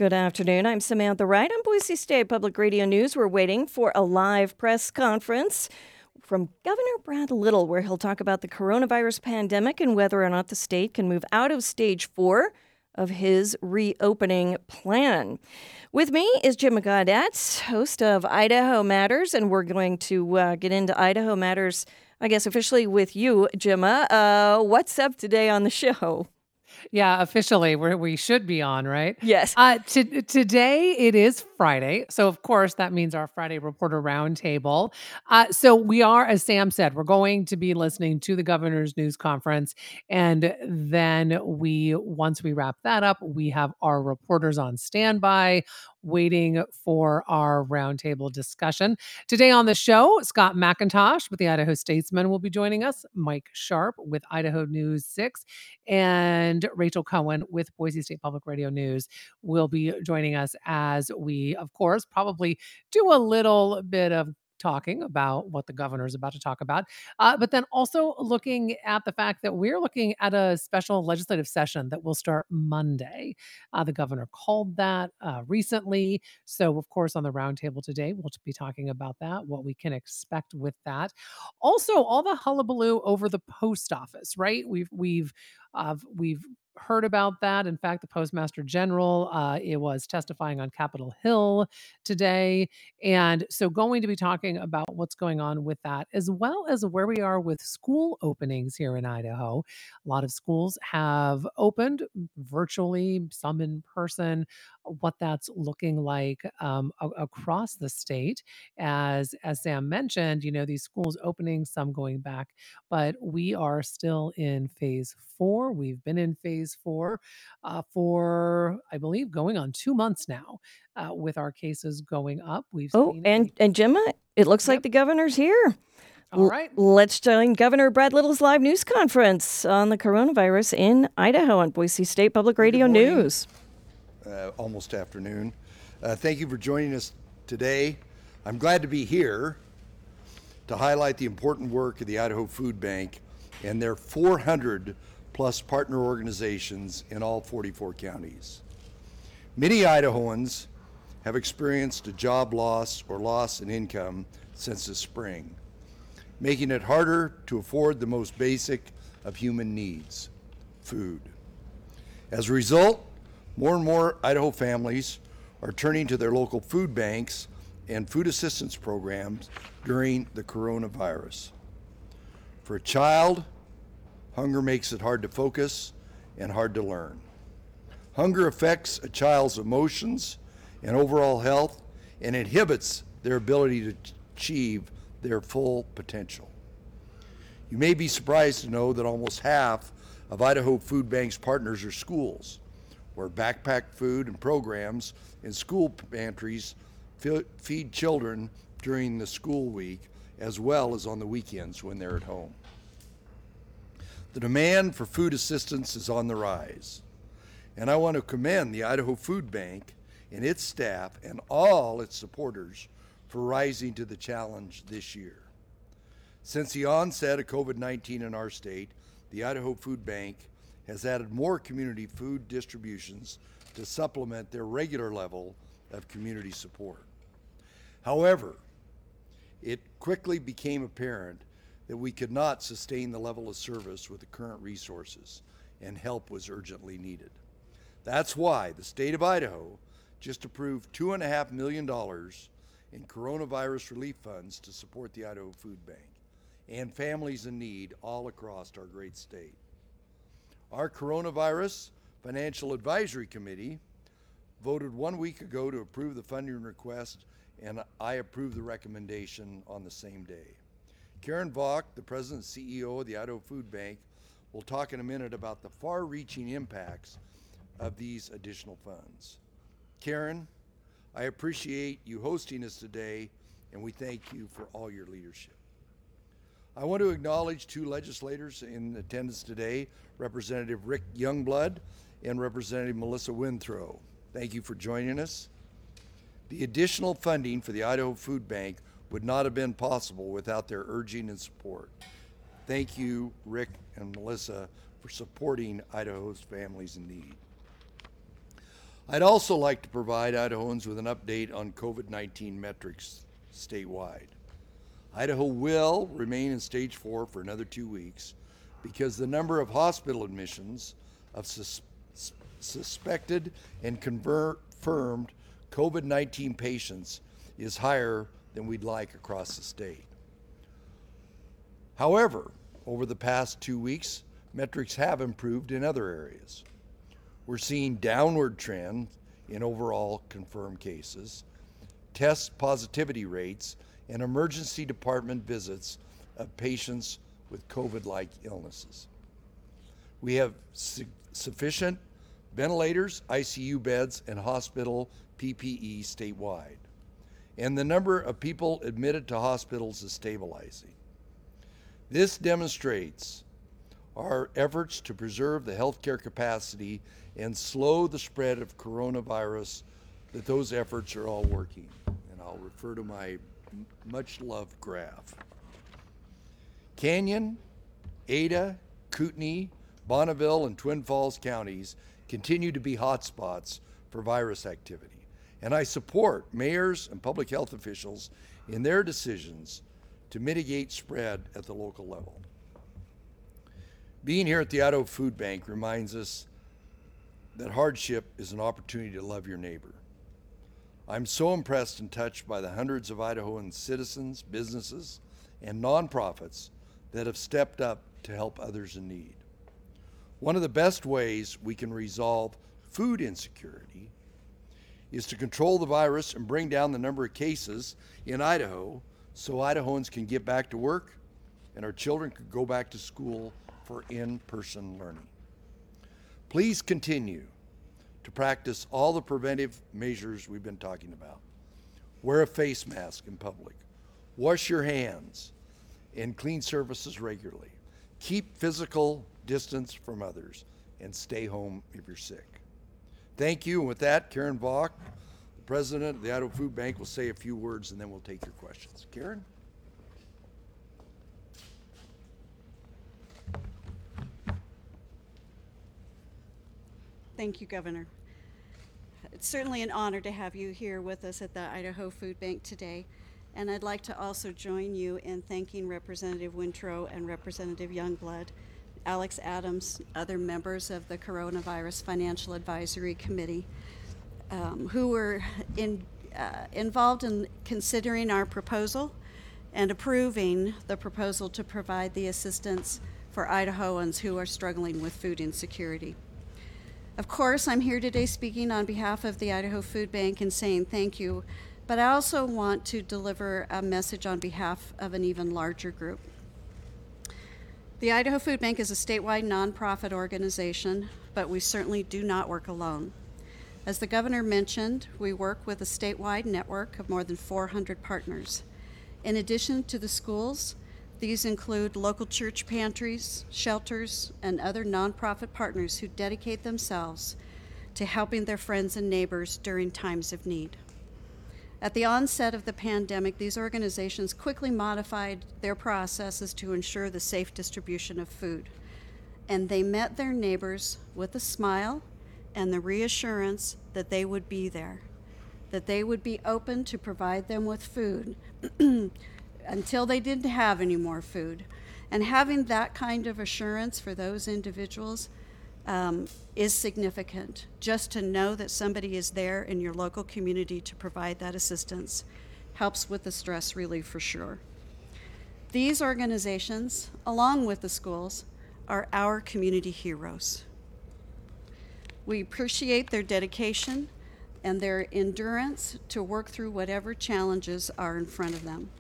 Good afternoon. I'm Samantha Wright on Boise State Public Radio News. We're waiting for a live press conference from Governor Brad Little, where he'll talk about the coronavirus pandemic and whether or not the state can move out of stage 4 of his reopening plan. With me is Jim Gaudette, host of Idaho Matters, and we're going to get into Idaho Matters, I guess, officially with you, Jimma. What's up today on the show? Yeah, officially, we should be on, right? Yes. Today it is Friday, so of course that means our Friday Reporter Roundtable. So we are, as Sam said, we're going to be listening to the governor's news conference, and then once we wrap that up, we have our reporters on standby, waiting for our roundtable discussion. Today on the show, Scott McIntosh with the Idaho Statesman will be joining us, Mike Sharp with Idaho News 6, and Rachel Cohen with Boise State Public Radio News will be joining us as we, of course, probably do a little bit of talking about what the governor is about to talk about, but then also looking at the fact that we're looking at a special legislative session that will start Monday. The governor called that recently. So, of course, on the roundtable today, we'll be talking about that, what we can expect with that. Also, all the hullabaloo over the post office, right? We've heard about that. In fact, the Postmaster General it was testifying on Capitol Hill today. And so going to be talking about what's going on with that, as well as where we are with school openings here in Idaho. A lot of schools have opened virtually, some in person, what that's looking like across the state. As Sam mentioned, these schools opening, some going back, but we are still in phase 4. We've been in phase 4 for, I believe, going on 2 months now, with our cases going up. We've seen and Jimma, it looks like the governor's here. All right. Let's join Governor Brad Little's live news conference on the coronavirus in Idaho on Boise State Public Radio News. Almost afternoon. Thank you for joining us today. I'm glad to be here to highlight the important work of the Idaho Food Bank and their 400 plus partner organizations in all 44 counties. Many Idahoans have experienced a job loss or loss in income since the spring, making it harder to afford the most basic of human needs, food. As a result, more and more Idaho families are turning to their local food banks and food assistance programs during the coronavirus. For a child, hunger makes it hard to focus and hard to learn. Hunger affects a child's emotions and overall health and inhibits their ability to achieve their full potential. You may be surprised to know that almost half of Idaho Food Bank's partners are schools, where backpack food and programs in school pantries feed children during the school week as well as on the weekends when they're at home. The demand for food assistance is on the rise, and I want to commend the Idaho Food Bank and its staff and all its supporters for rising to the challenge this year. Since the onset of COVID-19 in our state, the Idaho Food Bank has added more community food distributions to supplement their regular level of community support. However, it quickly became apparent that we could not sustain the level of service with the current resources, and help was urgently needed. That's why the state of Idaho just approved $2.5 million in coronavirus relief funds to support the Idaho Food Bank and families in need all across our great state. Our Coronavirus Financial Advisory Committee voted 1 week ago to approve the funding request, and I approved the recommendation on the same day. Karen Vaught, the President and CEO of the Idaho Food Bank, will talk in a minute about the far-reaching impacts of these additional funds. Karen, I appreciate you hosting us today, and we thank you for all your leadership. I want to acknowledge 2 legislators in attendance today, Representative Rick Youngblood and Representative Melissa Winthrow. Thank you for joining us. The additional funding for the Idaho Food Bank would not have been possible without their urging and support. Thank you, Rick and Melissa, for supporting Idaho's families in need. I'd also like to provide Idahoans with an update on COVID-19 metrics statewide. Idaho will remain in stage 4 for another 2 weeks because the number of hospital admissions of suspected and confirmed COVID-19 patients is higher than we'd like across the state. However, over the past 2 weeks, metrics have improved in other areas. We're seeing downward trend in overall confirmed cases, test positivity rates, and emergency department visits of patients with COVID-like illnesses. We have sufficient ventilators, ICU beds, and hospital PPE statewide. And the number of people admitted to hospitals is stabilizing. This demonstrates our efforts to preserve the healthcare capacity and slow the spread of coronavirus, that those efforts are all working. And I'll refer to my much-loved graph. Canyon, Ada, Kootenai, Bonneville, and Twin Falls counties continue to be hotspots for virus activity. And I support mayors and public health officials in their decisions to mitigate spread at the local level. Being here at the Idaho Food Bank reminds us that hardship is an opportunity to love your neighbor. I'm so impressed and touched by the hundreds of Idahoan citizens, businesses, and nonprofits that have stepped up to help others in need. One of the best ways we can resolve food insecurity is to control the virus and bring down the number of cases in Idaho so Idahoans can get back to work and our children can go back to school for in-person learning. Please continue to practice all the preventive measures we've been talking about. Wear a face mask in public. Wash your hands and clean surfaces regularly. Keep physical distance from others and stay home if you're sick. Thank you. And with that, Karen Vaught, the president of the Idaho Food Bank, will say a few words and then we'll take your questions. Karen? Thank you, Governor. It's certainly an honor to have you here with us at the Idaho Food Bank today. And I'd like to also join you in thanking Representative Wintrow and Representative Youngblood, Alex Adams, other members of the Coronavirus Financial Advisory Committee, who were involved in considering our proposal and approving the proposal to provide the assistance for Idahoans who are struggling with food insecurity. Of course, I'm here today speaking on behalf of the Idaho Food Bank and saying thank you, but I also want to deliver a message on behalf of an even larger group. The Idaho Food Bank is a statewide nonprofit organization, but we certainly do not work alone. As the governor mentioned, we work with a statewide network of more than 400 partners. In addition to the schools, these include local church pantries, shelters, and other nonprofit partners who dedicate themselves to helping their friends and neighbors during times of need. At the onset of the pandemic, these organizations quickly modified their processes to ensure the safe distribution of food. And they met their neighbors with a smile and the reassurance that they would be there, that they would be open to provide them with food until they didn't have any more food. And having that kind of assurance for those individuals is significant. Just to know that somebody is there in your local community to provide that assistance helps with the stress relief for sure. These organizations, along with the schools, are our community heroes. We appreciate their dedication and their endurance to work through whatever challenges are in front of them.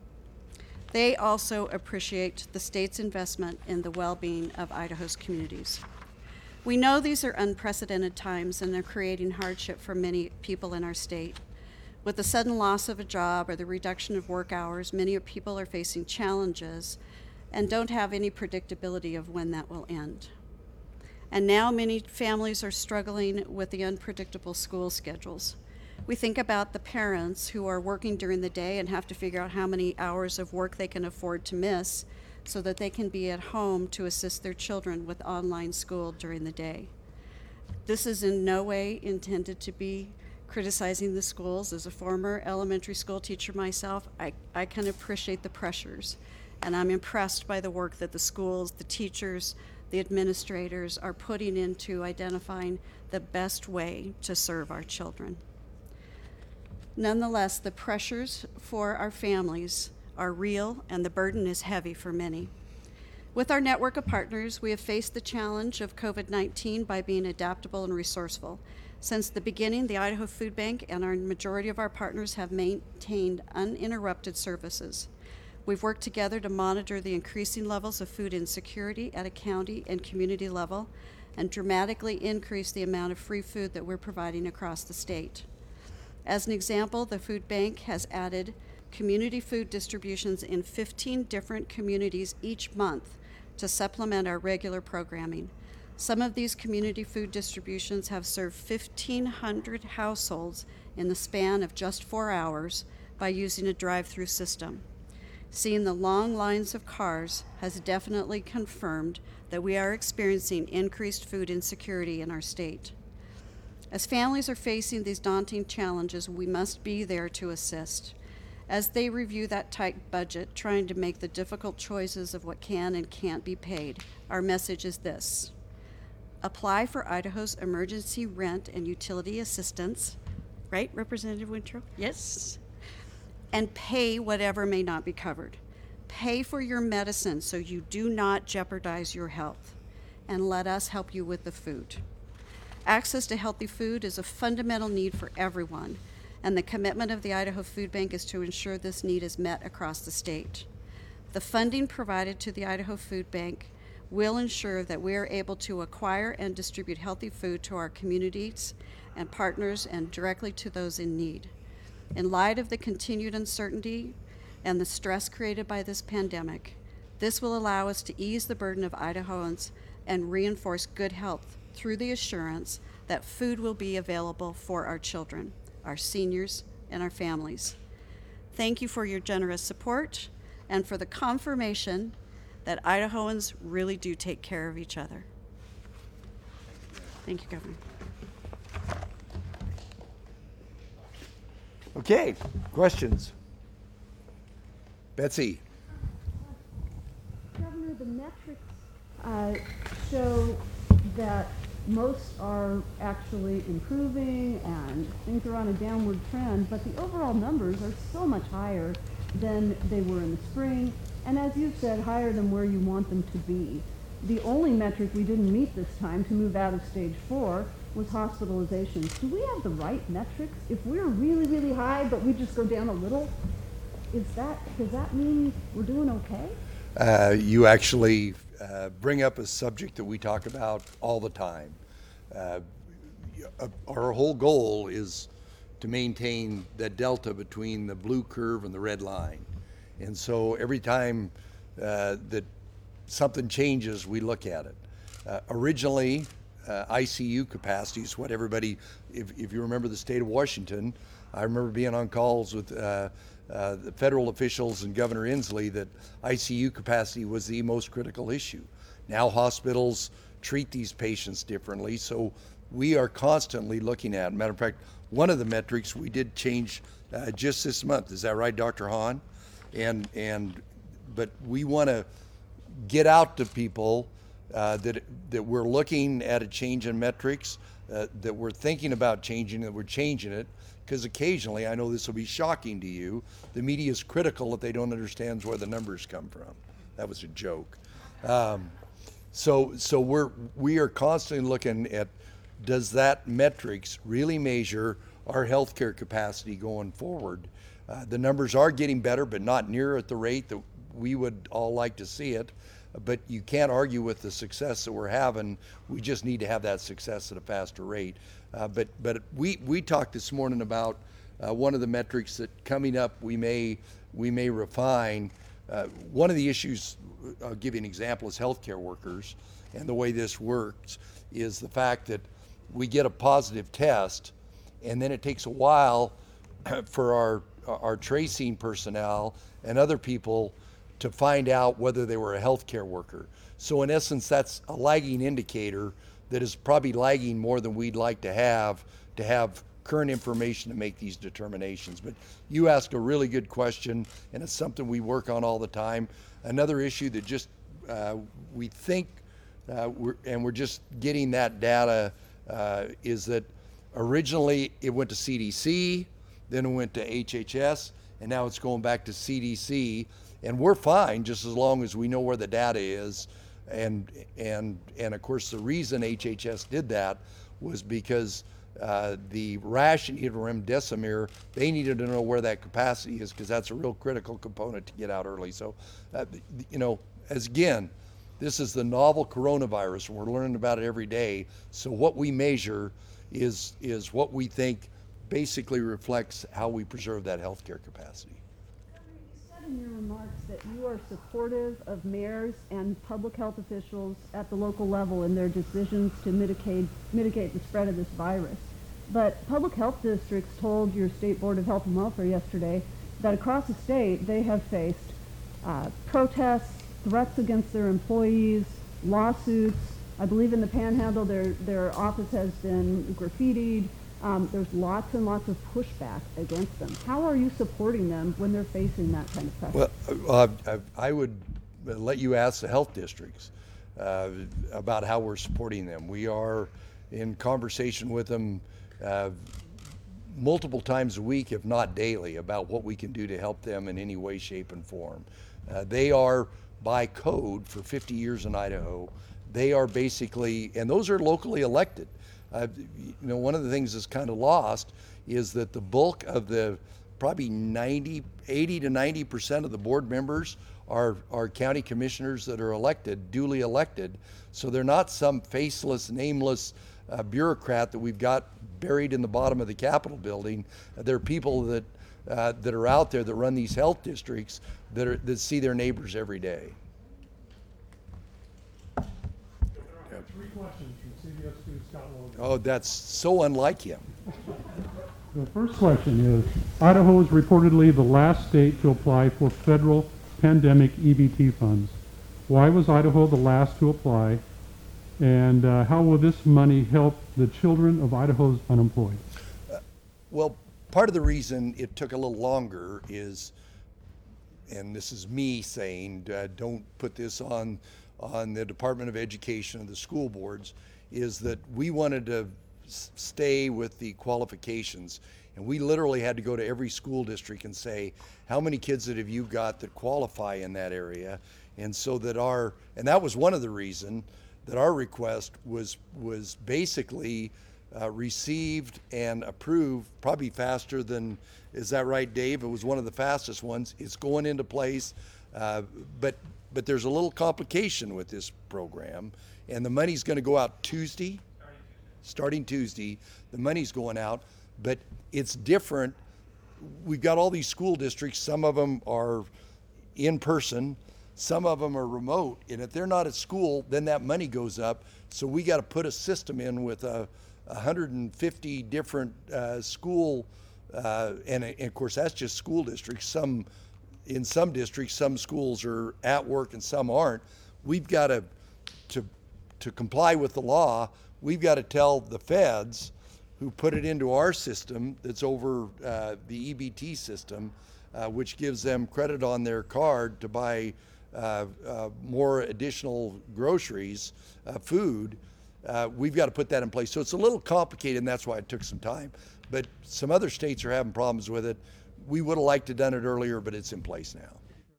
They also appreciate the state's investment in the well-being of Idaho's communities. We know these are unprecedented times and they're creating hardship for many people in our state. With the sudden loss of a job or the reduction of work hours, many people are facing challenges and don't have any predictability of when that will end. And now many families are struggling with the unpredictable school schedules. We think about the parents who are working during the day and have to figure out how many hours of work they can afford to miss so that they can be at home to assist their children with online school during the day. This is in no way intended to be criticizing the schools. As a former elementary school teacher myself, I can appreciate the pressures, and I'm impressed by the work that the schools, the teachers, the administrators are putting into identifying the best way to serve our children. Nonetheless, the pressures for our families are real, and the burden is heavy for many. With our network of partners, we have faced the challenge of COVID-19 by being adaptable and resourceful. Since the beginning, the Idaho Food Bank and our majority of our partners have maintained uninterrupted services. We've worked together to monitor the increasing levels of food insecurity at a county and community level and dramatically increase the amount of free food that we're providing across the state. As an example, the food bank has added community food distributions in 15 different communities each month to supplement our regular programming. Some of these community food distributions have served 1,500 households in the span of just 4 hours by using a drive-through system. Seeing the long lines of cars has definitely confirmed that we are experiencing increased food insecurity in our state. As families are facing these daunting challenges, we must be there to assist. As they review that tight budget, trying to make the difficult choices of what can and can't be paid, our message is this: apply for Idaho's emergency rent and utility assistance, right, Representative Wintrow? Yes. And pay whatever may not be covered. Pay for your medicine so you do not jeopardize your health, and let us help you with the food. Access to healthy food is a fundamental need for everyone, and the commitment of the Idaho Food Bank is to ensure this need is met across the state. The funding provided to the Idaho Food Bank will ensure that we are able to acquire and distribute healthy food to our communities and partners and directly to those in need. In light of the continued uncertainty and the stress created by this pandemic, this will allow us to ease the burden of Idahoans and reinforce good health through the assurance that food will be available for our children, our seniors, and our families. Thank you for your generous support and for the confirmation that Idahoans really do take care of each other. Thank you, Governor. Okay, questions? Betsy. Governor, the metrics show that most are actually improving and things are on a downward trend, but the overall numbers are so much higher than they were in the spring, and as you said, higher than where you want them to be. The only metric we didn't meet this time to move out of stage 4 was hospitalizations. Do we have the right metrics? If we're really, really high, but we just go down a little, does that mean we're doing okay? You actually bring up a subject that we talk about all the time. Our whole goal is to maintain that delta between the blue curve and the red line. And so every time that something changes, we look at it. Originally, ICU capacity is what everybody, if you remember the state of Washington, I remember being on calls with the federal officials and Governor Inslee that ICU capacity was the most critical issue. Now hospitals treat these patients differently, so we are constantly looking at. Matter of fact, one of the metrics we did change just this month. Is that right, Dr. Hahn? But we want to get out to people that we're looking at a change in metrics, that we're thinking about changing, that we're changing it, because occasionally, I know this will be shocking to you, the media is critical if they don't understand where the numbers come from. That was a joke. So we are constantly looking at, does that metrics really measure our healthcare capacity going forward? The numbers are getting better, but not near at the rate that we would all like to see it. But you can't argue with the success that we're having. We just need to have that success at a faster rate. But we talked this morning about one of the metrics that coming up we may refine. One of the issues, I'll give you an example, is healthcare workers, and the way this works is the fact that we get a positive test, and then it takes a while for our tracing personnel and other people to find out whether they were a healthcare worker. So in essence, that's a lagging indicator that is probably lagging more than we'd like to have current information to make these determinations. But you ask a really good question, and it's something we work on all the time. Another issue that just we think we're just getting that data is that originally it went to CDC, then it went to HHS, and now it's going back to CDC. And we're fine just as long as we know where the data is. And of course, the reason HHS did that was because the rationing of remdesivir, they needed to know where that capacity is, because that's a real critical component to get out early. So, as again, this is the novel coronavirus, and we're learning about it every day. So what we measure is what we think basically reflects how we preserve that healthcare capacity. You said in your remarks that you are supportive of mayors and public health officials at the local level in their decisions to mitigate the spread of this virus. But public health districts told your State Board of Health and Welfare yesterday that across the state they have faced protests, threats against their employees, lawsuits. I believe in the Panhandle their office has been graffitied. There's lots and lots of pushback against them. How are you supporting them when they're facing that kind of pressure? Well, I would let you ask the health districts about how we're supporting them. We are in conversation with them multiple times a week, if not daily, about what we can do to help them in any way, shape, and form. They are, by code, for 50 years in Idaho, they are basically, and those are locally elected. One of the things that's kind of lost is that the bulk of the probably 80 to 90% of the board members are county commissioners that are elected, duly elected. So they're not some faceless, nameless bureaucrat that we've got buried in the bottom of the Capitol building. They're people that are out there that run these health districts that see their neighbors every day. Three questions from CBS News Scott Logan. Oh, that's so unlike him. The first question is, Idaho is reportedly the last state to apply for federal pandemic EBT funds. Why was Idaho the last to apply? And how will this money help the children of Idaho's unemployed? Well, part of the reason it took a little longer is, and this is me saying, don't put this on the Department of Education and the school boards, is that we wanted to stay with the qualifications. And we literally had to go to every school district and say, how many kids have you got that qualify in that area? And so that and that was one of the reasons that our request was basically received and approved probably faster than, is that right, Dave? It was one of the fastest ones. It's going into place, but there's a little complication with this program, and the money's going to go out Tuesday. Starting Tuesday, the money's going out, but it's different. We've got all these school districts. Some of them are in person, some of them are remote, and if they're not at school, then that money goes up. So we got to put a system in with 150 different school, and of course that's just school districts. In some districts, some schools are at work and some aren't. We've got to comply with the law. We've got to tell the feds, who put it into our system that's over the EBT system, which gives them credit on their card to buy more additional groceries, food. We've got to put that in place. So it's a little complicated, and that's why it took some time. But some other states are having problems with it. We would have liked to have done it earlier, but it's in place now.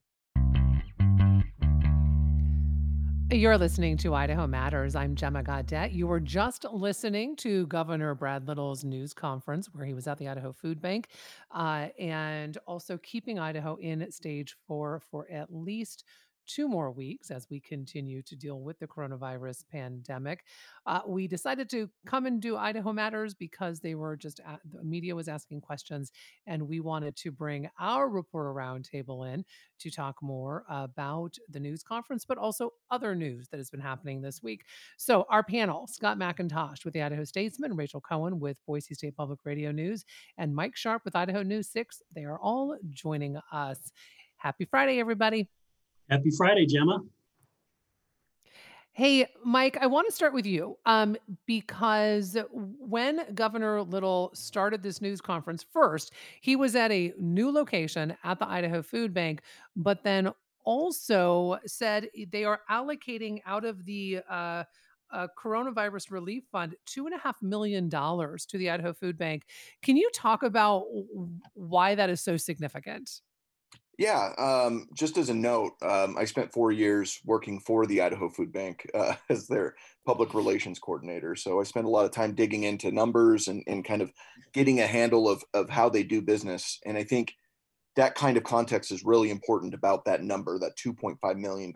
You're listening to Idaho Matters. I'm Gemma Gaudet. You were just listening to Governor Brad Little's news conference where he was at the Idaho Food Bank and also keeping Idaho in stage 4 for at least 2 more weeks as we continue to deal with the coronavirus pandemic. We decided to come and do Idaho Matters because they were the media was asking questions, and we wanted to bring our reporter roundtable in to talk more about the news conference, but also other news that has been happening this week. So our panel, Scott McIntosh with the Idaho Statesman, Rachel Cohen with Boise State Public Radio News, and Mike Sharp with Idaho News 6. They are all joining us. Happy Friday, everybody. Happy Friday, Gemma. Hey, Mike, I want to start with you because when Governor Little started this news conference, first, he was at a new location at the Idaho Food Bank, but then also said they are allocating out of the coronavirus relief fund $2.5 million to the Idaho Food Bank. Can you talk about why that is so significant? Yeah, just as a note, I spent 4 years working for the Idaho Food Bank as their public relations coordinator. So I spent a lot of time digging into numbers and kind of getting a handle of how they do business. And I think that kind of context is really important about that number, that $2.5 million.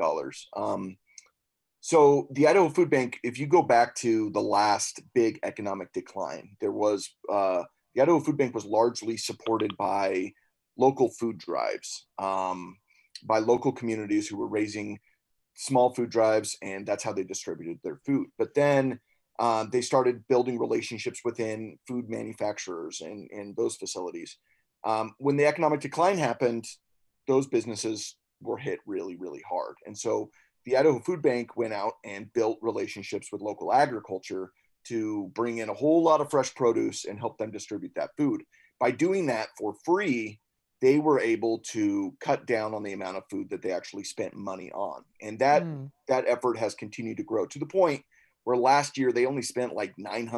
So the Idaho Food Bank, if you go back to the last big economic decline, there was the Idaho Food Bank was largely supported by local food drives, by local communities who were raising small food drives, and that's how they distributed their food. But then they started building relationships within food manufacturers and those facilities. When the economic decline happened, those businesses were hit really, really hard. And so the Idaho Food Bank went out and built relationships with local agriculture to bring in a whole lot of fresh produce and help them distribute that food. By doing that for free, they were able to cut down on the amount of food that they actually spent money on. And that effort has continued to grow to the point where last year they only spent like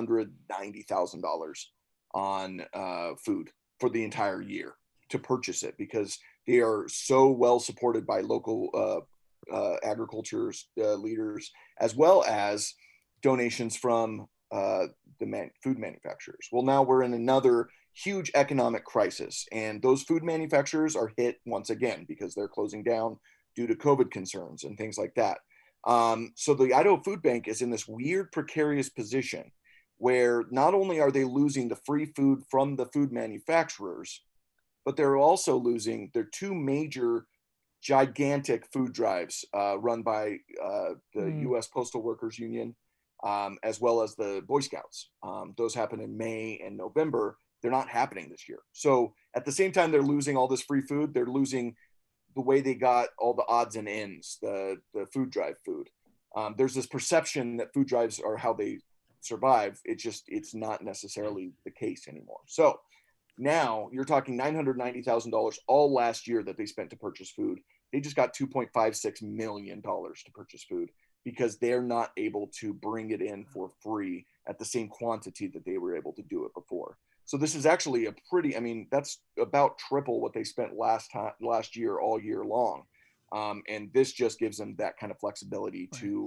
$990,000 on food for the entire year to purchase it, because they are so well supported by local agriculture leaders, as well as donations from the food manufacturers. Well, now we're in another huge economic crisis, and those food manufacturers are hit once again because they're closing down due to COVID concerns and things like that. So the Idaho Food Bank is in this weird precarious position where not only are they losing the free food from the food manufacturers, but they're also losing their two major gigantic food drives run by the U.S. Postal Workers Union, as well as the Boy Scouts. Those happen in May and November. They're not happening this year. So at the same time they're losing all this free food, they're losing the way they got all the odds and ends, the food drive food. There's this perception that food drives are how they survive. It's not necessarily the case anymore. So now you're talking $990,000 all last year that they spent to purchase food. They just got $2.56 million to purchase food because they're not able to bring it in for free at the same quantity that they were able to do it before. So this is actually that's about triple what they spent last year all year long. And this just gives them that kind of flexibility to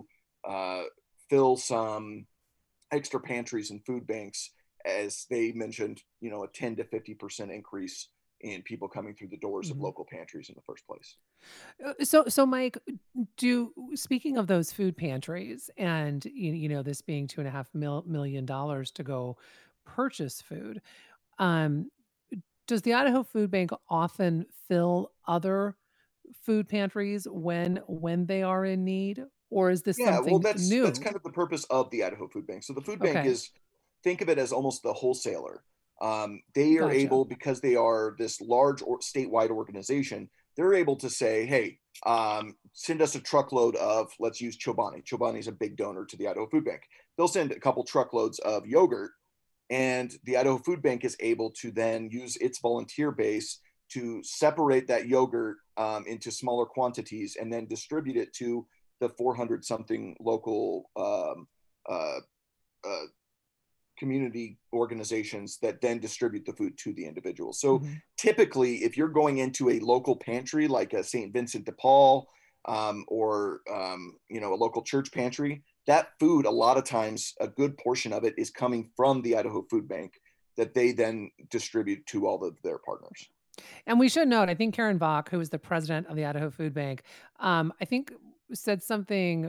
fill some extra pantries and food banks, as they mentioned, a 10 to 50% increase in people coming through the doors of local pantries in the first place. So Mike, speaking of those food pantries, and this being $2.5 million to go purchase food, um, does the Idaho Food Bank often fill other food pantries when they are in need, or is this Yeah, well, something that's new? kind of the purpose of the Idaho Food Bank. So the food bank Okay, is, think of it as almost the wholesaler. They are gotcha. able, because they are this large or statewide organization, they're able to say, hey, send us a truckload of, let's use Chobani. Chobani is a big donor to the Idaho Food Bank. They'll send a couple truckloads of yogurt, and the Idaho Food Bank is able to then use its volunteer base to separate that yogurt into smaller quantities and then distribute it to the 400 something local uh, uh, community organizations that then distribute the food to the individuals. So Mhm. typically, if you're going into a local pantry like a St. Vincent de Paul, or a local church pantry, that food, a lot of times, a good portion of it is coming from the Idaho Food Bank that they then distribute to all of their partners. And we should note, I think Karen Bach, who is the president of the Idaho Food Bank, I think said something,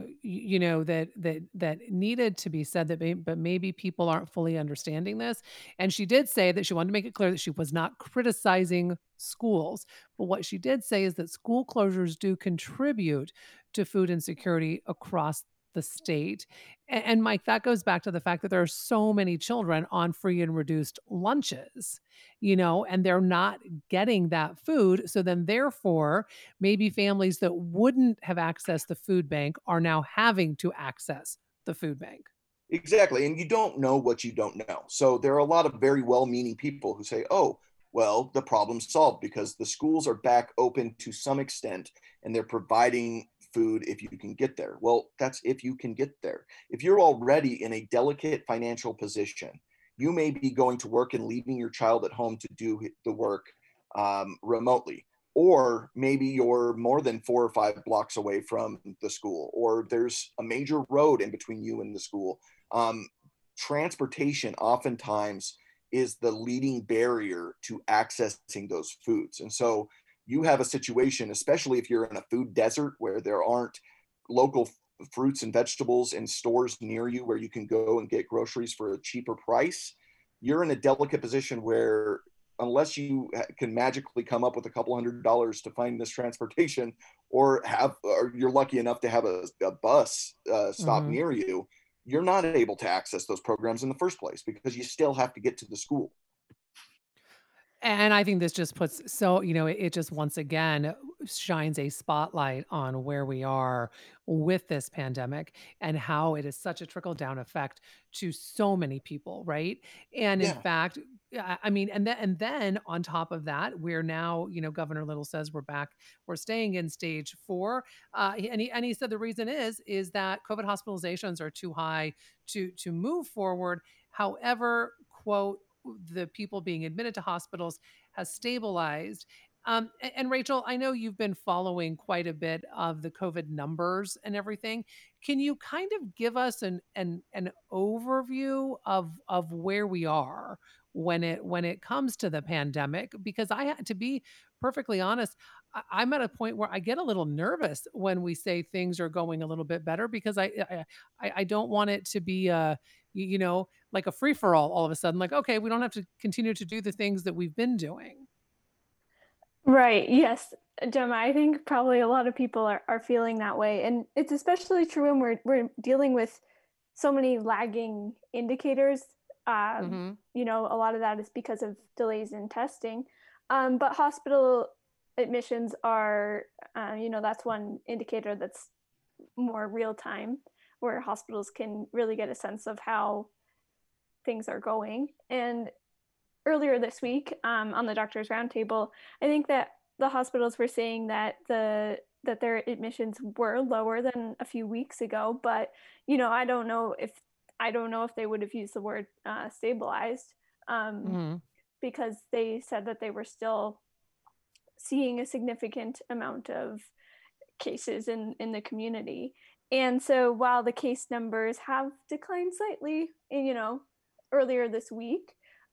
that needed to be said, but maybe people aren't fully understanding this. And she did say that she wanted to make it clear that she was not criticizing schools, but what she did say is that school closures do contribute to food insecurity across the state. And Mike, that goes back to the fact that there are so many children on free and reduced lunches, and they're not getting that food. So then, therefore, maybe families that wouldn't have accessed the food bank are now having to access the food bank. Exactly. And you don't know what you don't know. So there are a lot of very well-meaning people who say, oh, well, the problem's solved because the schools are back open to some extent and they're providing food if you can get there. Well, that's if you can get there. If you're already in a delicate financial position, you may be going to work and leaving your child at home to do the work remotely. Or maybe you're more than 4 or 5 blocks away from the school, or there's a major road in between you and the school. Transportation oftentimes is the leading barrier to accessing those foods. And so you have a situation, especially if you're in a food desert where there aren't local fruits and vegetables in stores near you where you can go and get groceries for a cheaper price. You're in a delicate position where unless you can magically come up with a couple $100s to find this transportation, or you're lucky enough to have a bus stop near you, you're not able to access those programs in the first place because you still have to get to the school. And I think this just puts, it just once again shines a spotlight on where we are with this pandemic and how it is such a trickle down effect to so many people, right? And in fact, I mean, and then on top of that, we're now, Governor Little says we're staying in stage 4. And he said the reason is that COVID hospitalizations are too high to move forward. However, quote, the people being admitted to hospitals has stabilized. And Rachel, I know you've been following quite a bit of the COVID numbers and everything. Can you kind of give us an overview of where we are when it comes to the pandemic? Because I had to be perfectly honest, I'm at a point where I get a little nervous when we say things are going a little bit better because I don't want it to be like a free for all of a sudden, like, okay, we don't have to continue to do the things that we've been doing. Right. Yes, Gemma, I think probably a lot of people are feeling that way. And it's especially true when we're dealing with so many lagging indicators. A lot of that is because of delays in testing. But hospital admissions are, that's one indicator that's more real time, where hospitals can really get a sense of how things are going. And earlier this week, on the Doctors Roundtable, I think that the hospitals were saying that their admissions were lower than a few weeks ago, but I don't know if they would have used the word stabilized, because they said that they were still seeing a significant amount of cases in the community. And so while the case numbers have declined slightly, earlier this week,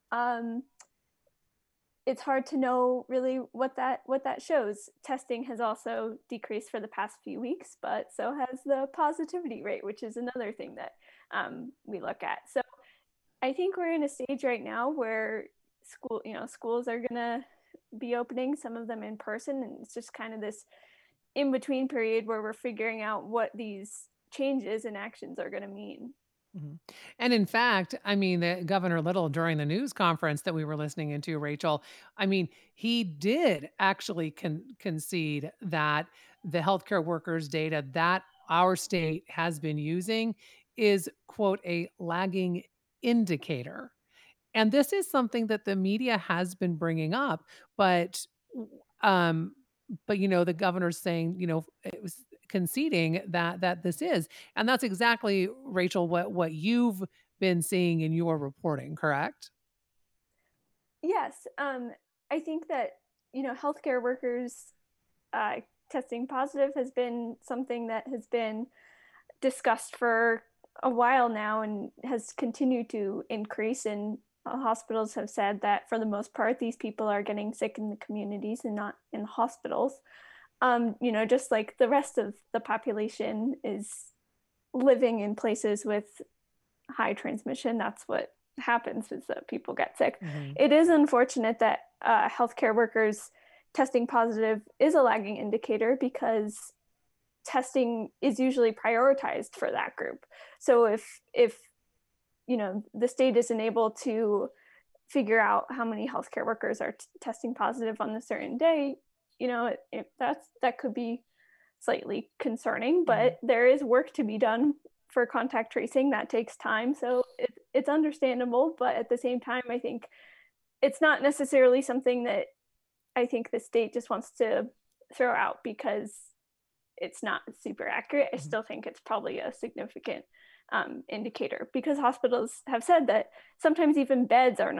it's hard to know really what that shows. Testing has also decreased for the past few weeks, but so has the positivity rate, which is another thing that we look at. So I think we're in a stage right now where schools are gonna be opening, some of them in person, and it's just kind of this in-between period where we're figuring out what these changes and actions are going to mean. And in fact, I mean, the Governor Little during the news conference that we were listening into, Rachel, I mean, he did actually concede that the healthcare workers data that our state has been using is, quote, a lagging indicator. And this is something that the media has been bringing up, but the governor's saying, it was conceding that this is, and that's exactly, Rachel, what you've been seeing in your reporting, correct? Yes. I think that, healthcare workers testing positive has been something that has been discussed for a while now and has continued to increase, and hospitals have said that for the most part, these people are getting sick in the communities and not in hospitals. Just like the rest of the population is living in places with high transmission. That's what happens, is that people get sick. It is unfortunate that healthcare workers testing positive is a lagging indicator, because testing is usually prioritized for that group. So if the state isn't able to figure out how many healthcare workers are testing positive on a certain day, that could be slightly concerning, but there is work to be done for contact tracing that takes time. So it's understandable, but at the same time, I think it's not necessarily something that I think the state just wants to throw out because it's not super accurate. I still think it's probably a significant indicator, because hospitals have said that sometimes even beds are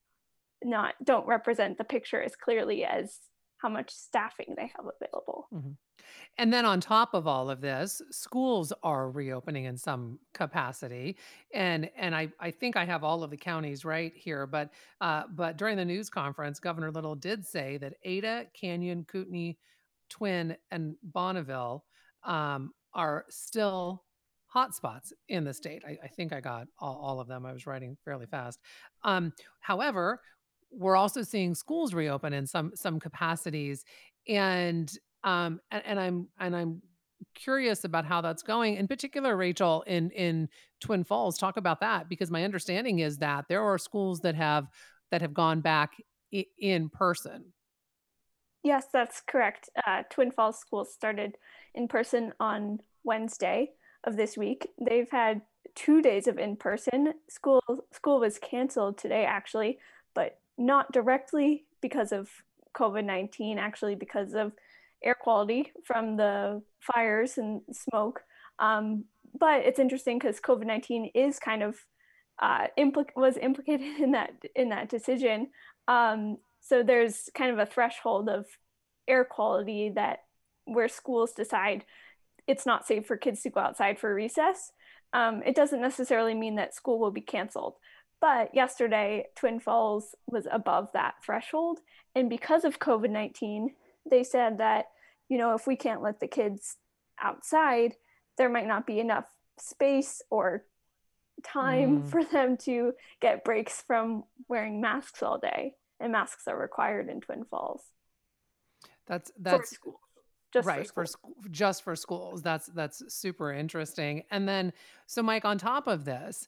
don't represent the picture as clearly as how much staffing they have available. And then on top of all of this, schools are reopening in some capacity, and I think I have all of the counties right here, but during the news conference, Governor Little did say that Ada, Canyon, Kootenai, Twin, and Bonneville are still hotspots in the state. I think I got all of them. I was writing fairly fast. However, we're also seeing schools reopen in some capacities, and I'm curious about how that's going. In particular, Rachel, in Twin Falls, talk about that, because my understanding is that there are schools that have gone back in person. Yes, that's correct. Twin Falls schools started in person on Wednesday of this week. They've had 2 days of in-person. School was canceled today, actually, but not directly because of COVID-19, actually because of air quality from the fires and smoke. But it's interesting because COVID-19 is kind of was implicated in that decision. So there's kind of a threshold of air quality where schools decide it's not safe for kids to go outside for recess. It doesn't necessarily mean that school will be canceled. But yesterday, Twin Falls was above that threshold. And because of COVID-19, they said that, if we can't let the kids outside, there might not be enough space or time for them to get breaks from wearing masks all day. And masks are required in Twin Falls. That's for school. Just for schools. That's super interesting. And then, so Mike, on top of this,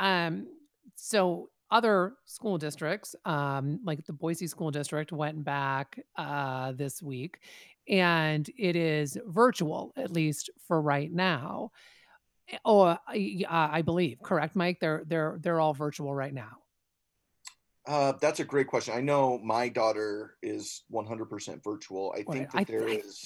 so other school districts, like the Boise School District, went back this week, and it is virtual, at least for right now. Oh, I believe, correct, Mike? They're all virtual right now. That's a great question. I know my daughter is 100% virtual. I think that there is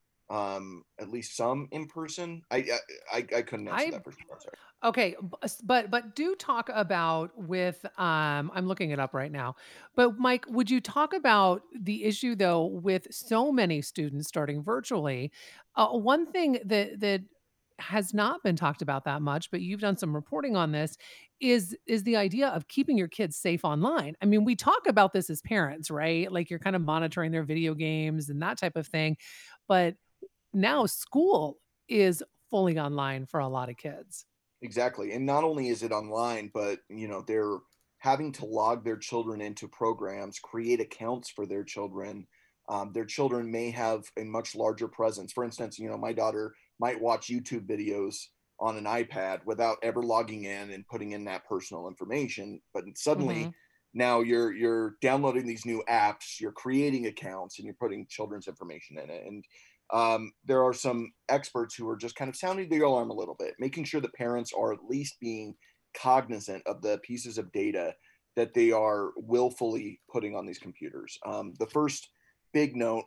at least some in person. I couldn't answer that for sure. Sorry. Okay, but do talk about with I'm looking it up right now. But Mike, would you talk about the issue though with so many students starting virtually? One thing that has not been talked about that much, but you've done some reporting on this, is the idea of keeping your kids safe online. I mean, we talk about this as parents, right? Like you're kind of monitoring their video games and that type of thing. But now school is fully online for a lot of kids. Exactly. And not only is it online, but they're having to log their children into programs, create accounts for their children. Their children may have a much larger presence. For instance, my daughter might watch YouTube videos on an iPad without ever logging in and putting in that personal information. But suddenly now you're downloading these new apps, you're creating accounts, and you're putting children's information in it. And there are some experts who are just kind of sounding the alarm a little bit, making sure that parents are at least being cognizant of the pieces of data that they are willfully putting on these computers. The first big note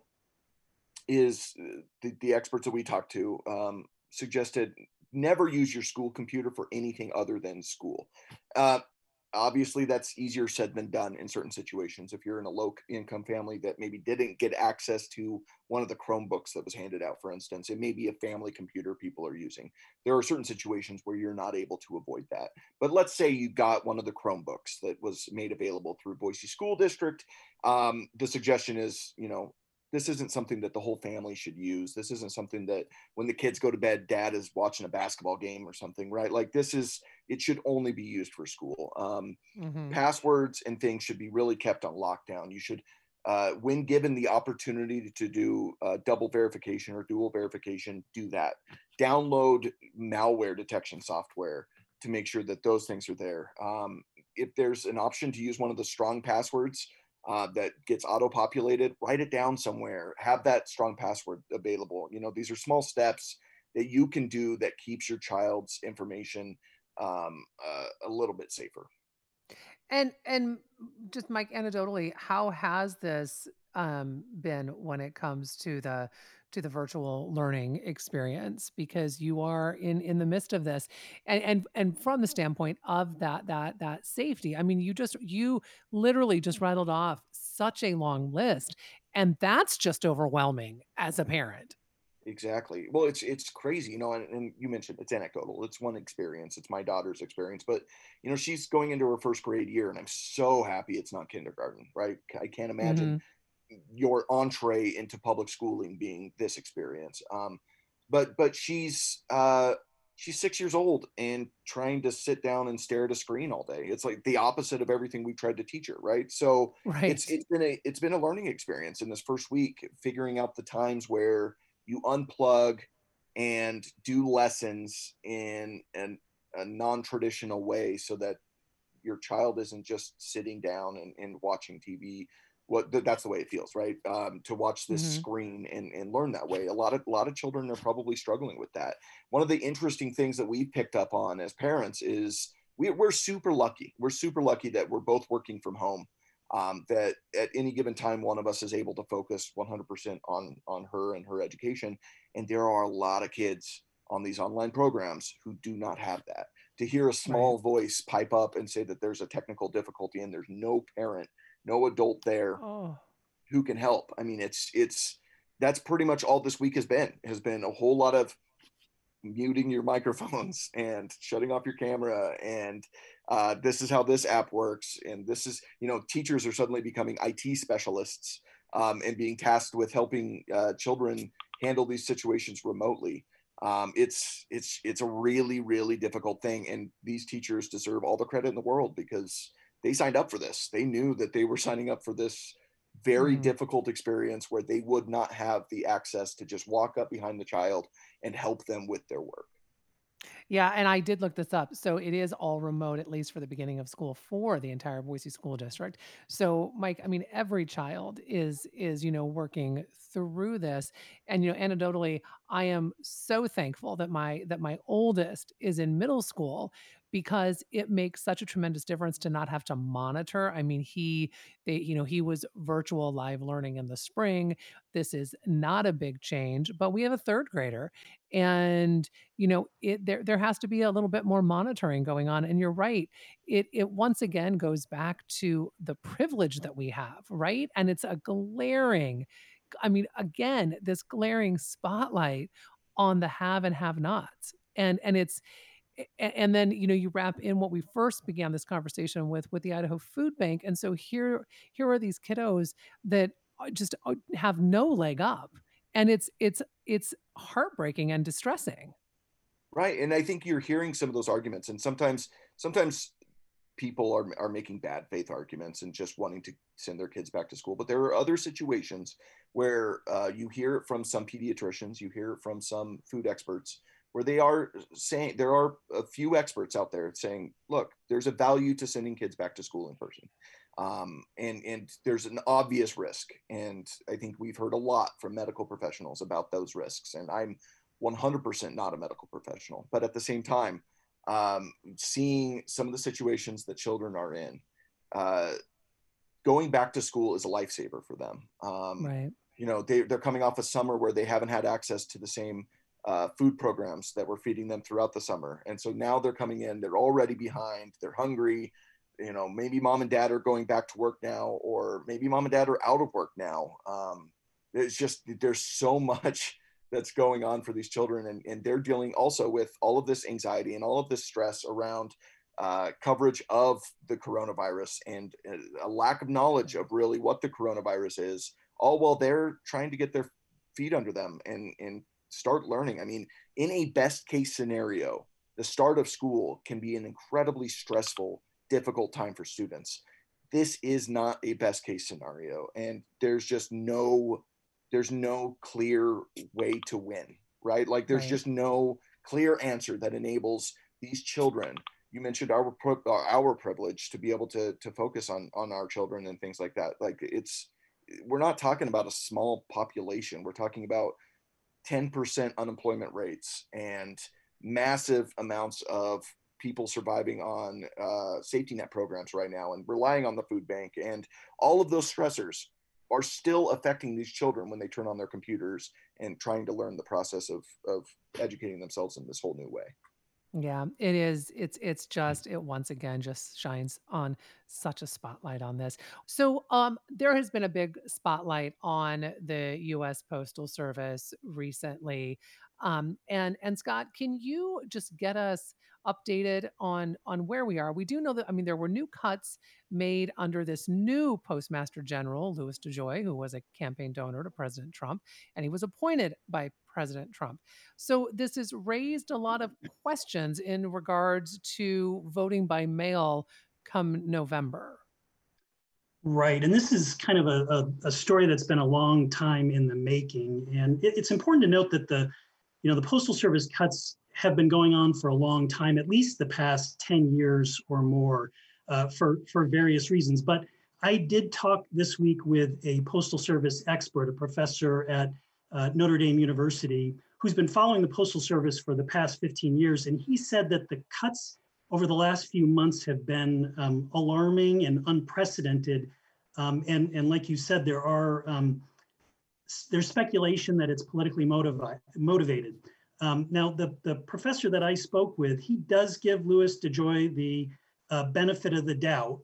is the experts that we talked to suggested never use your school computer for anything other than school. Obviously, that's easier said than done in certain situations. If you're in a low-income family that maybe didn't get access to one of the Chromebooks that was handed out, for instance, it may be a family computer people are using. There are certain situations where you're not able to avoid that. But let's say you got one of the Chromebooks that was made available through Boise School District. The suggestion is, this isn't something that the whole family should use. This isn't something that when the kids go to bed, dad is watching a basketball game or something, right? Like it should only be used for school. Passwords and things should be really kept on lockdown. You should when given the opportunity to do double verification or dual verification, do that. Download malware detection software to make sure that those things are there. If there's an option to use one of the strong passwords that gets auto-populated, write it down somewhere. Have that strong password available. These are small steps that you can do that keeps your child's information a little bit safer. And just Mike, anecdotally, how has this been when it comes to the virtual learning experience? Because you are in the midst of this, and from the standpoint of that safety. I mean, you literally just rattled off such a long list, and that's just overwhelming as a parent. Exactly. Well, it's crazy, and you mentioned it's anecdotal. It's one experience. It's my daughter's experience, but she's going into her first grade year, and I'm so happy it's not kindergarten, right? I can't imagine your entree into public schooling being this experience. But she's 6 years old and trying to sit down and stare at a screen all day. It's like the opposite of everything we've tried to teach her, right? So Right. it's been a learning experience in this first week, figuring out the times where you unplug and do lessons in a non-traditional way so that your child isn't just sitting down and watching TV. That's the way it feels, right? To watch this screen and learn that way. A lot of children are probably struggling with that. One of the interesting things that we've picked up on as parents is we're super lucky. We're super lucky that we're both working from home. That at any given time, one of us is able to focus 100% on her and her education. And there are a lot of kids on these online programs who do not have that. To hear a small voice pipe up and say that there's a technical difficulty and there's no parent, no adult there who can help. I mean, that's pretty much all this week has been a whole lot of muting your microphones and shutting off your camera, and this is how this app works, and this is, teachers are suddenly becoming IT specialists and being tasked with helping children handle these situations remotely. It's a really, really difficult thing, and these teachers deserve all the credit in the world because they signed up for this. They knew that they were signing up for this very difficult experience where they would not have the access to just walk up behind the child and help them with their work. Yeah, and I did look this up. So it is all remote, at least for the beginning of school for the entire Boise School District. So, Mike, I mean, every child is working through this. And anecdotally, I am so thankful that my oldest is in middle school because it makes such a tremendous difference to not have to monitor. I mean, he was virtual live learning in the spring. This is not a big change, but we have a third grader, and there has to be a little bit more monitoring going on. And you're right, it once again goes back to the privilege that we have, right? And it's a glaring, I mean, again, this glaring spotlight on the have and have nots. And then you wrap in what we first began this conversation with the Idaho Food Bank. And so here are these kiddos that just have no leg up, and it's heartbreaking and distressing. Right. And I think you're hearing some of those arguments, and sometimes people are making bad faith arguments and just wanting to send their kids back to school. But there are other situations where you hear it from some pediatricians, you hear it from some food experts, where they are saying, there are a few experts out there saying, look, there's a value to sending kids back to school in person. And there's an obvious risk. And I think we've heard a lot from medical professionals about those risks. And I'm 100% not a medical professional, but at the same time, seeing some of the situations that children are in, going back to school is a lifesaver for them. Right. They're coming off a summer where they haven't had access to the same food programs that were feeding them throughout the summer. And so now they're coming in, they're already behind, they're hungry. Maybe mom and dad are going back to work now, or maybe mom and dad are out of work now. There's so much that's going on for these children, and they're dealing also with all of this anxiety and all of this stress around coverage of the coronavirus and a lack of knowledge of really what the coronavirus is, all while they're trying to get their feet under them and start learning. I mean, in a best case scenario, the start of school can be an incredibly stressful, difficult time for students. this is not a best case scenario, and there's no clear way to win, right? Like there's Right. just no clear answer that enables these children. You mentioned our privilege to be able to focus on our children and things like that. Like we're not talking about a small population. We're talking about 10% unemployment rates and massive amounts of people surviving on safety net programs right now and relying on the food bank, and all of those stressors are still affecting these children when they turn on their computers and trying to learn the process of educating themselves in this whole new way. Yeah, it is. It's just it once again just shines on such a spotlight on this. So there has been a big spotlight on the US Postal Service recently. And Scott, can you just get us updated on where we are? We do know that, I mean, there were new cuts made under this new Postmaster General, Louis DeJoy, who was a campaign donor to President Trump, and he was appointed by President Trump. So this has raised a lot of questions in regards to voting by mail come November. Right. And this is kind of a story that's been a long time in the making. And it's important to note that the Postal Service cuts have been going on for a long time, at least the past 10 years or more, for various reasons. But I did talk this week with a Postal Service expert, a professor at Notre Dame University, who's been following the Postal Service for the past 15 years. And he said that the cuts over the last few months have been alarming and unprecedented. And like you said, there's speculation that it's politically motivated. Now, the professor that I spoke with, he does give Louis DeJoy the benefit of the doubt,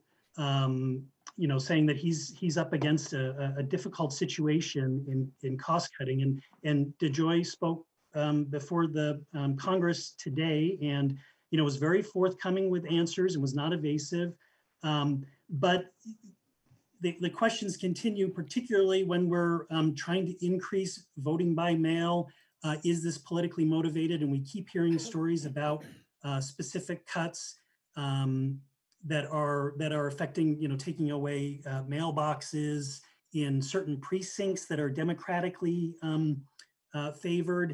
saying that he's up against a difficult situation in cost cutting. And DeJoy spoke before the Congress today, and was very forthcoming with answers and was not evasive. But the questions continue, particularly when we're trying to increase voting by mail. Is this politically motivated? And we keep hearing stories about specific cuts that are affecting, taking away mailboxes in certain precincts that are democratically favored,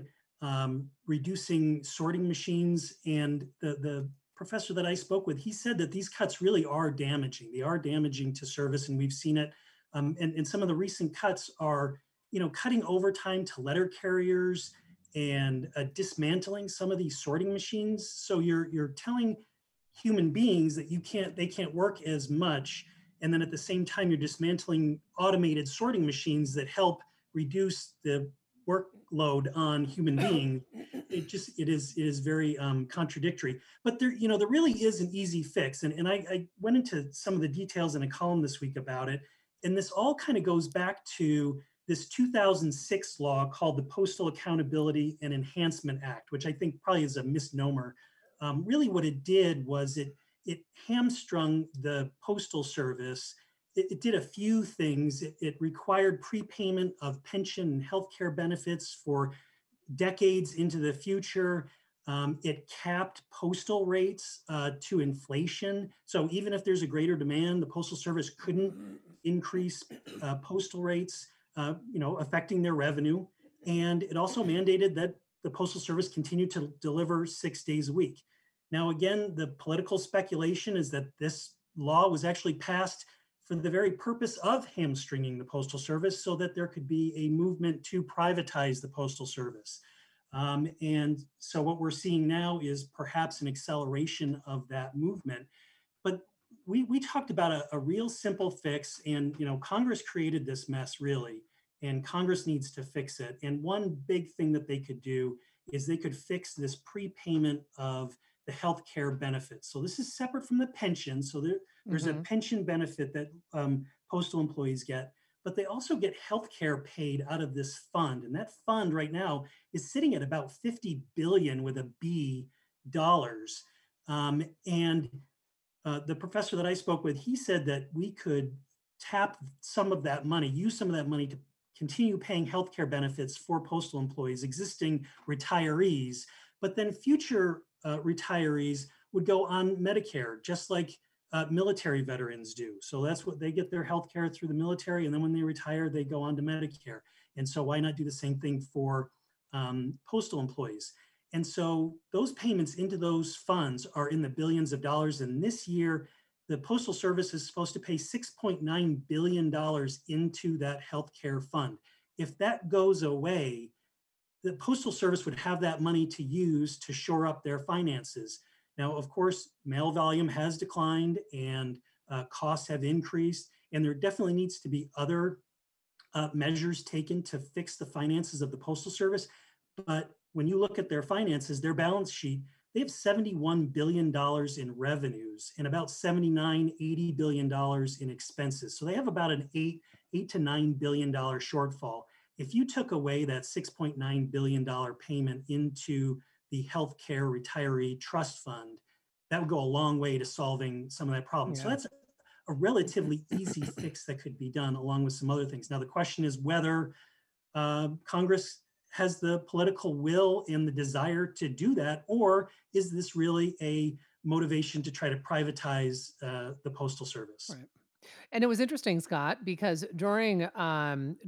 reducing sorting machines. And the professor that I spoke with, he said that these cuts really are damaging. They are damaging to service, and we've seen it. And some of the recent cuts are, cutting overtime to letter carriers and dismantling some of these sorting machines. So you're telling human beings that they can't work as much, and then at the same time you're dismantling automated sorting machines that help reduce the workload on human beings. It is very contradictory. But there really is an easy fix, and I went into some of the details in a column this week about it. And this all kind of goes back to this 2006 law called the Postal Accountability and Enhancement Act, which I think probably is a misnomer. Really what it did was it hamstrung the Postal Service. It did a few things. It required prepayment of pension and healthcare benefits for decades into the future. It capped postal rates to inflation. So even if there's a greater demand, the Postal Service couldn't increase postal rates, affecting their revenue. And it also mandated that the Postal Service continue to deliver 6 days a week. Now, again, the political speculation is that this law was actually passed for the very purpose of hamstringing the Postal Service so that there could be a movement to privatize the Postal Service. And so what we're seeing now is perhaps an acceleration of that movement. But we talked about a real simple fix, and Congress created this mess, really, and Congress needs to fix it. And one big thing that they could do is they could fix this prepayment of the healthcare benefits. So this is separate from the pension. So there's a pension benefit that postal employees get, but they also get healthcare paid out of this fund. And that fund right now is sitting at about 50 billion with a B dollars. And the professor that I spoke with, he said that we could tap some of that money, use some of that money to continue paying healthcare benefits for postal employees, existing retirees, but then future retirees would go on Medicare, just like military veterans do. So that's what they get their health care through the military. And then when they retire, they go on to Medicare. And so why not do the same thing for postal employees? And so those payments into those funds are in the billions of dollars. And this year, the Postal Service is supposed to pay $6.9 billion into that healthcare fund. If that goes away, the Postal Service would have that money to use to shore up their finances. Now, of course, mail volume has declined and costs have increased, and there definitely needs to be other measures taken to fix the finances of the Postal Service. But when you look at their finances, their balance sheet, they have $71 billion in revenues and about $80 billion in expenses. So they have about an $8 to $9 billion shortfall. If you took away that $6.9 billion payment into the healthcare retiree trust fund, that would go a long way to solving some of that problem. Yeah. So that's a relatively easy fix that could be done along with some other things. Now, the question is whether Congress has the political will and the desire to do that, or is this really a motivation to try to privatize the Postal Service? Right. And it was interesting, Scott, because during when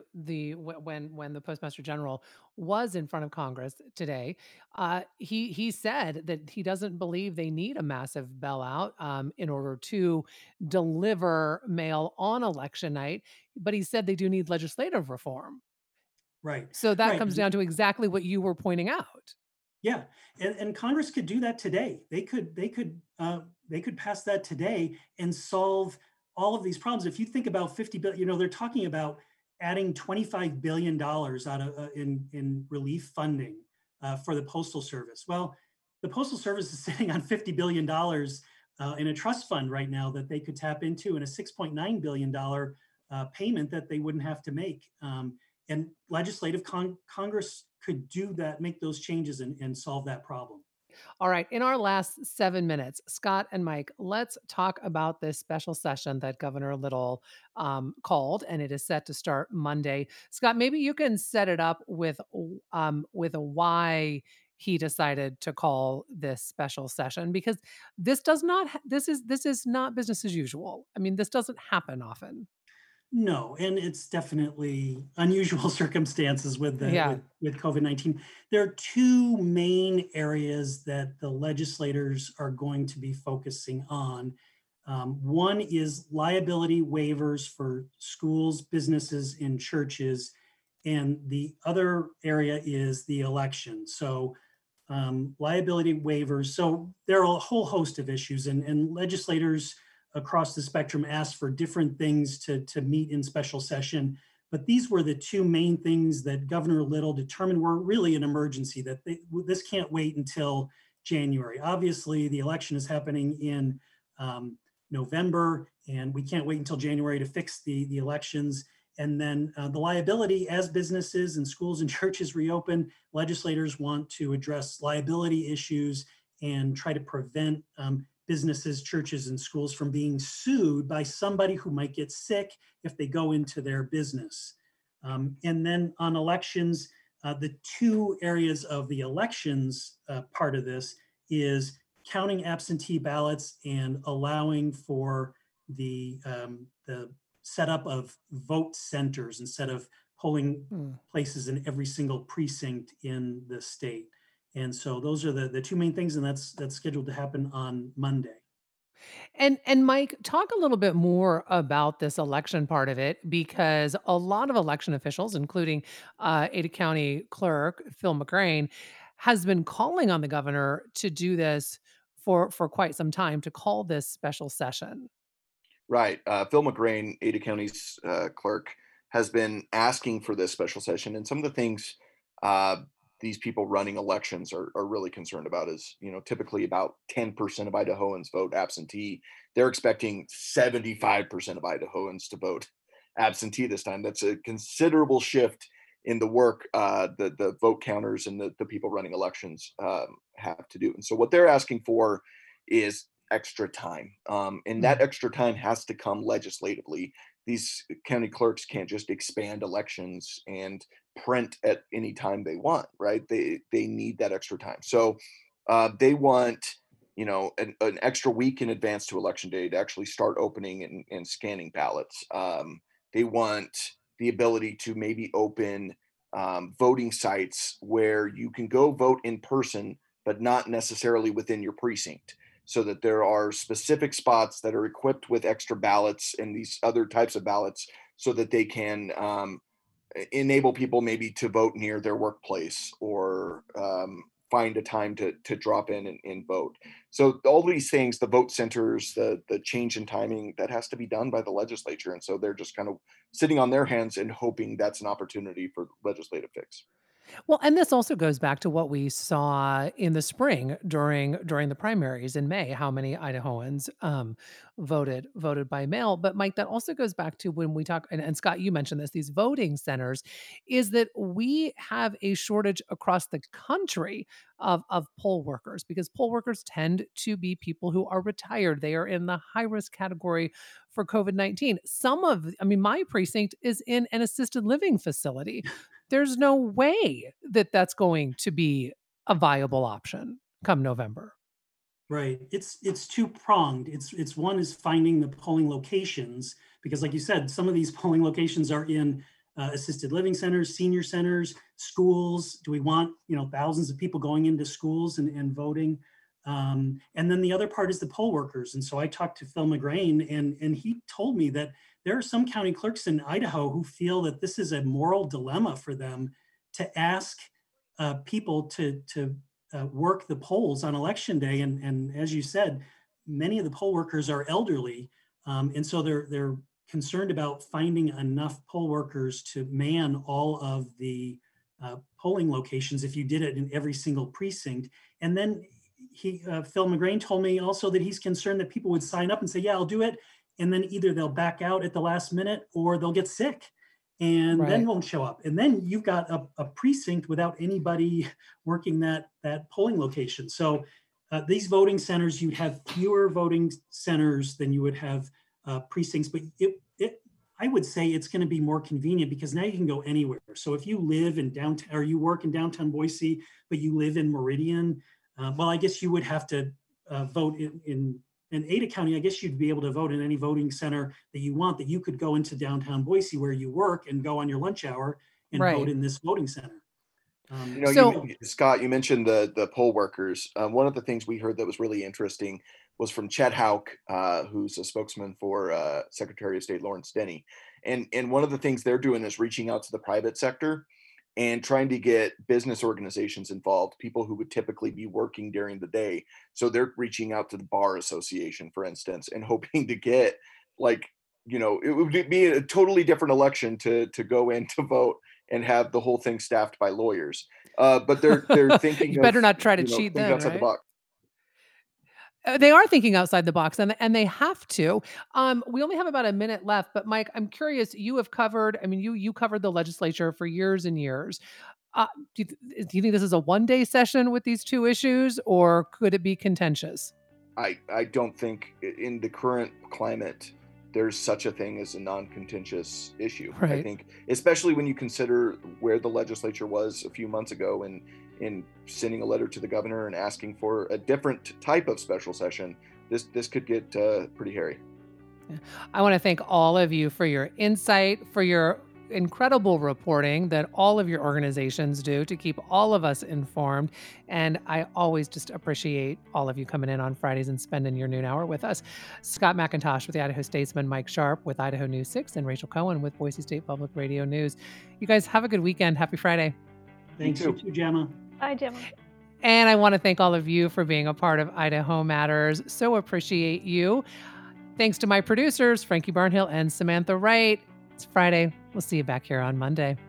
the Postmaster General was in front of Congress today, he said that he doesn't believe they need a massive bailout in order to deliver mail on election night, but he said they do need legislative reform. Right. So that comes down to exactly what you were pointing out. Yeah, and Congress could do that today. They could pass that today and solve all of these problems. If you think about 50 billion, they're talking about adding $25 billion out of in relief funding for the Postal Service. Well, the Postal Service is sitting on $50 billion in a trust fund right now that they could tap into, and a $6.9 billion payment that they wouldn't have to make. And legislative Congress could do that, make those changes and solve that problem. All right. In our last 7 minutes, Scott and Mike, let's talk about this special session that Governor Little called, and it is set to start Monday. Scott, maybe you can set it up with why he decided to call this special session, because this is not business as usual. I mean, this doesn't happen often. No, and it's definitely unusual circumstances with COVID-19. There are two main areas that the legislators are going to be focusing on. One is liability waivers for schools, businesses, and churches, and the other area is the election. So liability waivers. So there are a whole host of issues, and legislators across the spectrum asked for different things to meet in special session. But these were the two main things that Governor Little determined were really an emergency, that this can't wait until January. Obviously, the election is happening in November, and we can't wait until January to fix the elections. And then the liability, as businesses and schools and churches reopen, legislators want to address liability issues and try to prevent businesses, churches, and schools from being sued by somebody who might get sick if they go into their business. And then on elections, the two areas of the elections part of this is counting absentee ballots and allowing for the setup of vote centers instead of polling places in every single precinct in the state. And so those are the two main things, and that's scheduled to happen on Monday. And Mike, talk a little bit more about this election part of it, because a lot of election officials, including Ada County Clerk Phil McGrain, has been calling on the governor to do this for quite some time, to call this special session. Right. Phil McGrain, Ada County's clerk, has been asking for this special session, and some of the things these people running elections are really concerned about is, typically about 10% of Idahoans vote absentee. They're expecting 75% of Idahoans to vote absentee this time. That's a considerable shift in the work the vote counters and the people running elections have to do. And so what they're asking for is extra time. And that extra time has to come legislatively. These county clerks can't just expand elections and print at any time they want, right? They need that extra time. So they want an extra week in advance to election day to actually start opening and scanning ballots. They want the ability to maybe open voting sites where you can go vote in person, but not necessarily within your precinct, so that there are specific spots that are equipped with extra ballots and these other types of ballots, so that they can enable people maybe to vote near their workplace, or find a time to drop in and vote. So all these things, the vote centers, the change in timing, that has to be done by the legislature. And so they're just kind of sitting on their hands and hoping that's an opportunity for legislative fix. Well, and this also goes back to what we saw in the spring during the primaries in May, how many Idahoans voted by mail. But Mike, that also goes back to when we talk, and Scott, you mentioned this, these voting centers, is that we have a shortage across the country of poll workers, because poll workers tend to be people who are retired. They are in the high risk category for COVID-19. My precinct is in an assisted living facility. There's no way that that's going to be a viable option come November. Right. It's two pronged. It's one is finding the polling locations, because like you said, some of these polling locations are in assisted living centers, senior centers, schools. Do we want, thousands of people going into schools and voting? And then the other part is the poll workers. And so I talked to Phil McGrain, and he told me that there are some county clerks in Idaho who feel that this is a moral dilemma for them to ask people to work the polls on election day. And as you said, many of the poll workers are elderly. And so they're concerned about finding enough poll workers to man all of the polling locations if you did it in every single precinct. And then Phil McGrain told me also that he's concerned that people would sign up and say, yeah, I'll do it. And then either they'll back out at the last minute or they'll get sick and then won't show up. And then you've got a precinct without anybody working that polling location. So these voting centers, you'd have fewer voting centers than you would have precincts, but I would say it's going to be more convenient because now you can go anywhere. So if you live in downtown, or you work in downtown Boise, but you live in Meridian, well, I guess you would have to vote in Ada County. I guess you'd be able to vote in any voting center that you want, that you could go into downtown Boise where you work and go on your lunch hour and vote in this voting center. Scott, you mentioned the poll workers. One of the things we heard that was really interesting was from Chet Houck, who's a spokesman for Secretary of State Lawrence Denny. And one of the things they're doing is reaching out to the private sector and trying to get business organizations involved, people who would typically be working during the day. So they're reaching out to the Bar Association, for instance, and hoping to get, it would be a totally different election to go in to vote and have the whole thing staffed by lawyers. But they're thinking you better not try to cheat them, outside the box. They are thinking outside the box, and they have to. We only have about a minute left, but Mike, I'm curious. You have covered. You covered the legislature for years and years. Do you think this is a one-day session with these two issues, or could it be contentious? I don't think in the current climate there's such a thing as a non-contentious issue. Right. I think, especially when you consider where the legislature was a few months ago in sending a letter to the governor and asking for a different type of special session, this could get pretty hairy. I want to thank all of you for your insight, for your incredible reporting that all of your organizations do to keep all of us informed. And I always just appreciate all of you coming in on Fridays and spending your noon hour with us. Scott McIntosh with the Idaho Statesman, Mike Sharp with Idaho News 6, and Rachel Cohen with Boise State Public Radio News. You guys have a good weekend. Happy Friday. Thanks, you too, Gemma. Bye, Gemma. And I want to thank all of you for being a part of Idaho Matters. So appreciate you. Thanks to my producers, Frankie Barnhill and Samantha Wright. It's Friday. We'll see you back here on Monday.